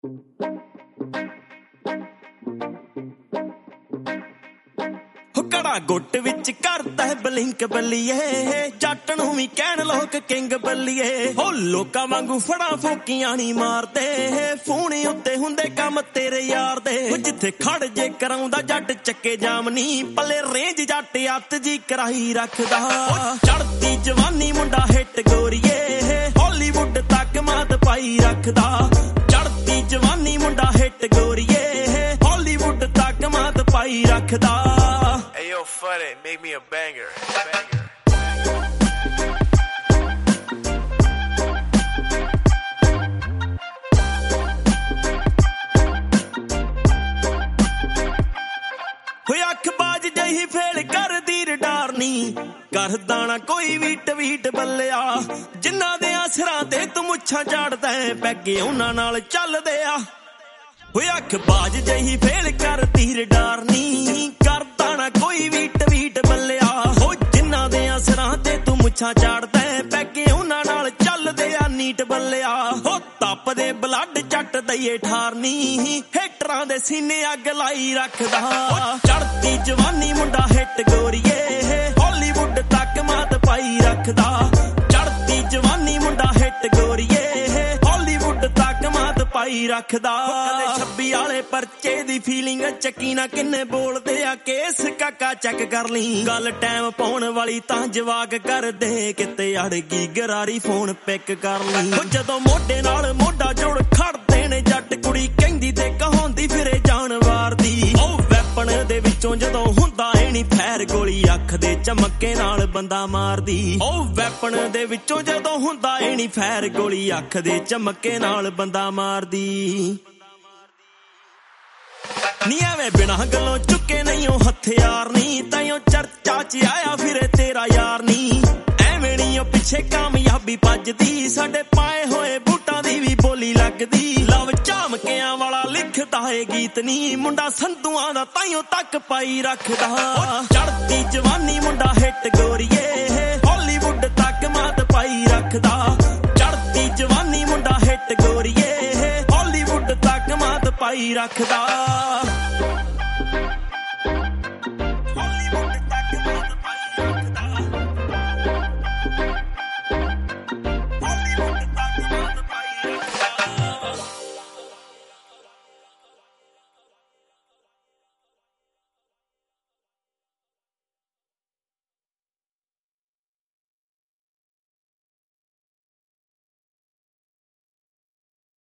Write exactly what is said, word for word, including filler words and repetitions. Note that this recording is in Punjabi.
ਕੜਾ ਗੁੱਟ ਵਿੱਚ ਕਰਦਾ ਬਲਿੰਕ ਬੱਲੀਏ ਜੱਟ ਨੂੰ ਵੀ ਕਹਿਣ ਲੋਕ ਕਿੰਗ ਬੱਲੀਏ ਹੋ ਲੋਕਾਂ ਵਾਂਗੂ ਫੜਾ ਫੋਕੀਆਂ ਨਹੀਂ ਮਾਰਦੇ ਫੋਨ ਉੱਤੇ ਹੁੰਦੇ ਕੰਮ ਤੇਰੇ ਯਾਰ ਦੇ ਜਿੱਥੇ ਖੜ ਜੇ ਕਰਾਉਂਦਾ ਜੱਟ ਚੱਕੇ ਜਾਮ ਨਹੀਂ ਪੱਲੇ ਰੇਂਜ ਜੱਟ ਅੱਤ ਜੀ ਕਰਾਈ ਰੱਖਦਾ ਚੜਦੀ ਜਵਾਨੀ ਮੁੰਡਾ ਹਿੱਟ ਗੋਰੀਏ ਹਾਲੀਵੁੱਡ ਤੱਕ ਮਾਤ ਪਾਈ ਰੱਖਦਾ ਚੜਦੀ ਜਵਾਨੀ ਮੁੰਡਾ ਹਿੱਟ ਗੋਰੀਏ ਹਾਲੀਵੁੱਡ ਤੱਕ ਮਾਤ ਪਾਈ ਰੱਖਦਾ Yo, funny, make me a banger. banger. ਹੋਇਆ ਅੱਖਬਾਜ਼ ਜਹੀ ਫੇਲ ਕਰਦੀ ਰਡਾਰਨੀ ਕਰਦਾ ਨਾ ਕੋਈ ਵੀ ਟਵੀਟ ਬੱਲਿਆ ਜਿਨ੍ਹਾਂ ਦੇ ਆਸਰਾਂ ਤੇ ਤੂੰ ਮੁੱਛਾਂ ਝਾੜਦਾ ਪੈਗੇ ਉਹਨਾਂ ਨਾਲ ਚੱਲਦੇ ਆ ਹੋਇਆ ਅੱਖਬਾਜ਼ ਜਹੀ ਫੇਲ ਕਰਦੀ ਰਡਾਰਨੀ ਕਰਦਾ ਨਾ ਕੋਈ ਵੀ ਟਵੀਟ ਬੱਲਿਆ ਹੋ ਜਿਨ੍ਹਾਂ ਦੇ ਆਸਰਾਂ ਤੇ ਤੂੰ ਮੁੱਛਾਂ ਝਾੜਦਾ ਪੈਗੇ ਉਹਨਾਂ ਨਾਲ ਚੱਲਦੇ ਆ ਨੀਟ ਬੱਲਿਆ ਹੋ ਤਪਦੇ ਬਲੱਡ ਚੱਟ ਦਈਏ ਠਾਰਨੀ ਹੇਟਰਾਂ ਦੇ ਸੀਨੇ ਅੱਗ ਲਾਈ ਰੱਖਦਾ ਚੜਦੀ ਜਵਾਨੀ ਮੁੰਡਾ ਹਿੱਟ ਗੋਰੀਏ ਹਾਲੀਵੁੱਡ ਤੱਕ ਮਾਤ ਪਾਈ ਰੱਖਦਾ ਚੜਦੀ ਜਵਾਨੀ ਮੁੰਡਾ ਹਿੱਟ ਗੋਰੀਏ ਹਾਲੀਵੁੱਡ ਤੱਕ ਮਾਤ ਪਾਈ ਰੱਖਦਾ ਕਦੇ ਛੱਬੀ ਵਾਲੇ ਪਰਚੇ ਦੀ ਫੀਲਿੰਗ ਚੱਕੀ ਨਾ ਕਿੰਨੇ ਬੋਲਦੇ ਆ ਕੇਸ ਕਾਕਾ ਚੈੱਕ ਕਰ ਲਈ ਗੱਲ ਟਾਈਮ ਪਾਉਣ ਵਾਲੀ ਤਾਂ ਜਵਾਕ ਕਰਦੇ ਕਿਤੇ ਅੜ ਗਈ ਗਰਾਰੀ ਫੋਨ ਪਿਕ ਕਰ ਲਈ ਜਦੋਂ ਮੋਢੇ ਨਾਲ ਮੋਢਾ ਜੋੜ ਖੜਦੇ ਨੇ ਜੱਟ ਕੁੜੀ ਕਹਿੰਦੀ ਤੇ ਕਹਾਉਂਦੀ ਫਿਰੇ ਜਾਨਵਾਰ ਦੀ ਉਹ ਵੈਪਨ ਦੇ ਵਿੱਚੋਂ ਜਦੋਂ ਹੁੰਦਾ ਏ ਨੀ ਫੈਰ ਗੋਲੀ ਅੱਖ ਦੇ ਚਮੱਕੇ ਨਾਲ ਬੰਦਾ ਮਾਰਦੀ ਉਹ ਵੈਪਨ ਦੇ ਵਿੱਚੋਂ ਜਦੋਂ ਹੁੰਦਾ ਏ ਨੀ ਫੈਰ ਗੋਲੀ ਅੱਖ ਦੇ ਚਮੱਕੇ ਨਾਲ ਬੰਦਾ ਮਾਰਦੀ ਨੀ ਐਵੇਂ ਬਿਨਾਂ ਗੱਲੋਂ ਚੁੱਕੇ ਨਹੀਂ ਉਹ ਹਥਿਆਰ ਨਹੀਂ ਤਾਈਓ ਚਰਚਾ ਚ ਆਇਆ ਫਿਰੇ ਤੇਰਾ ਯਾਰ ਨਹੀਂ ਐਵੇਂ ਨਹੀਂ ਉਹ ਪਿੱਛੇ ਕਾਮਯਾਬੀ ਭੱਜਦੀ ਸਾਡੇ ਪਾਏ ਹੋਏ ਬੂਟਾਂ ਦੀ ਵੀ ਬੋਲੀ ਲੱਗਦੀ ਲਵ ਝਾਮਕਿਆਂ ਵਾਲਾ ਲਿਖਦਾ ਏ ਗੀਤ ਨਹੀਂ ਮੁੰਡਾ ਸੰਧੂਆਂ ਦਾ ਤਾਈਓ ਤੱਕ ਪਾਈ ਰੱਖਦਾ ਚੜਦੀ ਜਵਾਨੀ ਮੁੰਡਾ ਹਿੱਟ ਗੋਰੀਏ ਹਾਲੀਵੁੱਡ ਤੱਕ ਮਾਤ ਪਾਈ ਰੱਖਦਾ ਚੜਦੀ ਜਵਾਨੀ ਮੁੰਡਾ ਹਿੱਟ ਗੋਰੀਏ ਹਾਲੀਵੁੱਡ ਤੱਕ ਮਾਤ ਪਾਈ ਰੱਖਦਾ